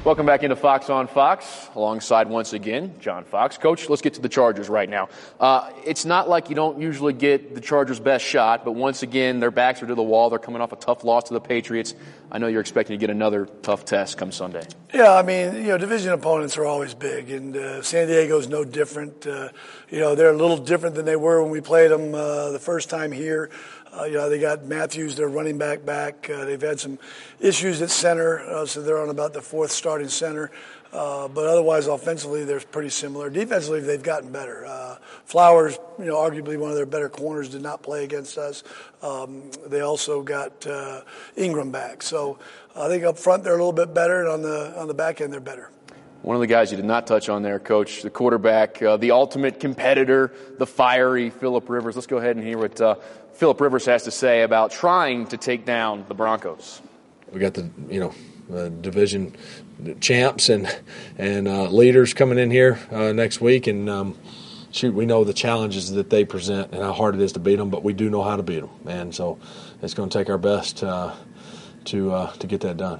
Welcome back into Fox on Fox, alongside once again, John Fox. Coach, let's get to the Chargers right now. It's not like you don't usually get the Chargers' best shot, but once again, their backs are to the wall. They're coming off a tough loss to the Patriots. I know you're expecting to get another tough test come Sunday. Yeah, I mean, division opponents are always big, and San Diego's no different. They're a little different than they were when we played them the first time here. They got Matthews, their running back. They've had some issues at center, so they're on about the fourth starting center. But otherwise, offensively, they're pretty similar. Defensively, they've gotten better. Flowers, arguably one of their better corners, did not play against us. They also got Ingram back. So I think up front they're a little bit better, and on the back end they're better. One of the guys you did not touch on there, Coach, the quarterback, the ultimate competitor, the fiery Philip Rivers. Let's go ahead and hear what Philip Rivers has to say about trying to take down the Broncos. We got the division champs and leaders coming in here next week, and we know the challenges that they present and how hard it is to beat them, but we do know how to beat them, and so it's going to take our best to get that done.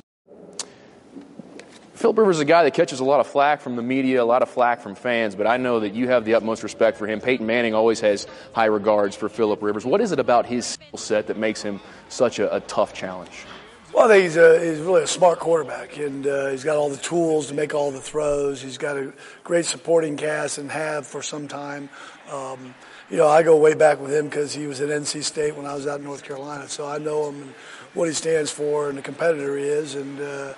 Philip Rivers is a guy that catches a lot of flack from the media, a lot of flack from fans, but I know that you have the utmost respect for him. Peyton Manning always has high regards for Philip Rivers. What is it about his skill set that makes him such a tough challenge? Well, I think he's really a smart quarterback, and he's got all the tools to make all the throws. He's got a great supporting cast and have for some time. I go way back with him because he was at NC State when I was out in North Carolina, so I know him and what he stands for and the competitor he is, and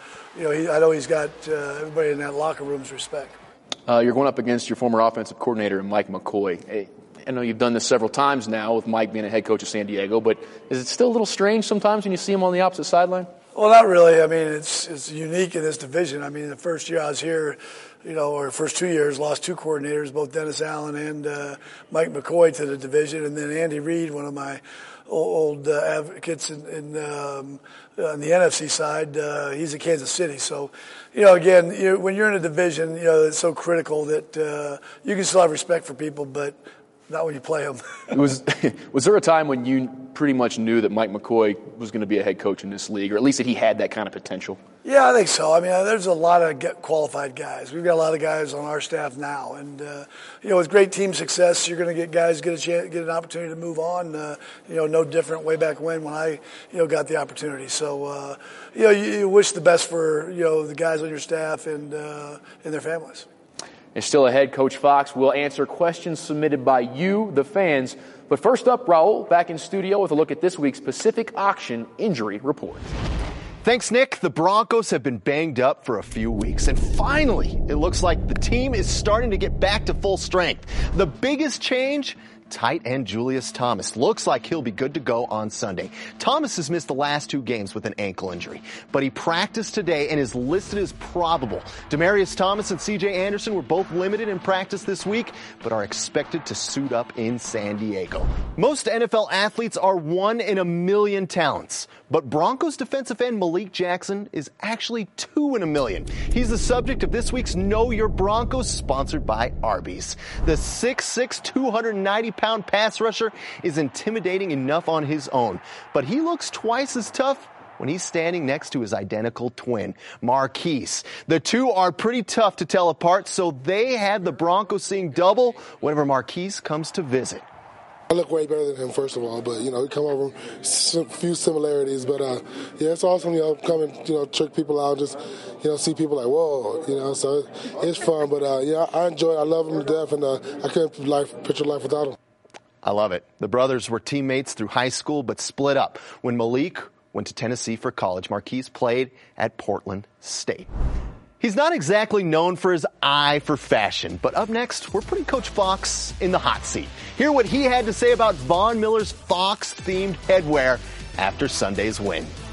I know he's got everybody in that locker room's respect. You're going up against your former offensive coordinator, Mike McCoy. I know you've done this several times now with Mike being a head coach of San Diego, but is it still a little strange sometimes when you see him on the opposite sideline? Well, not really. I mean, it's unique in this division. I mean, the first year I was here, or first 2 years, lost two coordinators, both Dennis Allen and Mike McCoy to the division, and then Andy Reid, one of my old advocates in on the NFC side, he's at Kansas City. So, again, when you're in a division, it's so critical that you can still have respect for people, but not when you play them. Was there a time when you pretty much knew that Mike McCoy was going to be a head coach in this league, or at least that he had that kind of potential? Yeah, I think so. I mean, there's a lot of qualified guys. We've got a lot of guys on our staff now, and with great team success, you're going to get guys get an opportunity to move on. No different way back when I got the opportunity. So you wish the best for the guys on your staff and their families. And still ahead, Coach Fox will answer questions submitted by you, the fans. But first up, Raul, back in studio with a look at this week's Pacific Auction Injury Report. Thanks, Nick. The Broncos have been banged up for a few weeks, and finally, it looks like the team is starting to get back to full strength. The biggest change? Tight end Julius Thomas. Looks like he'll be good to go on Sunday. Thomas has missed the last 2 games with an ankle injury, but he practiced today and is listed as probable. Demaryius Thomas and C.J. Anderson were both limited in practice this week, but are expected to suit up in San Diego. Most NFL athletes are 1 in a million talents, but Broncos defensive end Malik Jackson is actually 2 in a million. He's the subject of this week's Know Your Broncos, sponsored by Arby's. The 6'6", 290-pound pass rusher is intimidating enough on his own, but he looks twice as tough when he's standing next to his identical twin, Marquise. The two are pretty tough to tell apart, so they had the Broncos seeing double whenever Marquise comes to visit. I look way better than him, first of all, but, we come over a few similarities. But, it's awesome, come and, trick people out, just, see people like, whoa, so it's fun. But, I enjoy it. I love him to death, and I couldn't picture life without him. I love it. The brothers were teammates through high school, but split up. When Malik went to Tennessee for college, Marquise played at Portland State. He's not exactly known for his eye for fashion, but up next, we're putting Coach Fox in the hot seat. Hear what he had to say about Von Miller's Fox-themed headwear after Sunday's win.